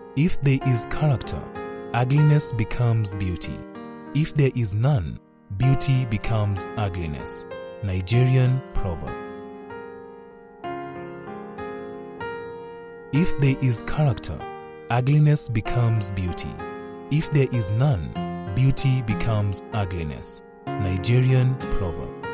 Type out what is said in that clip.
If there is character, ugliness becomes beauty. If there is none, beauty becomes ugliness. Nigerian proverb. If there is character, ugliness becomes beauty. If there is none, beauty becomes ugliness. Nigerian proverb.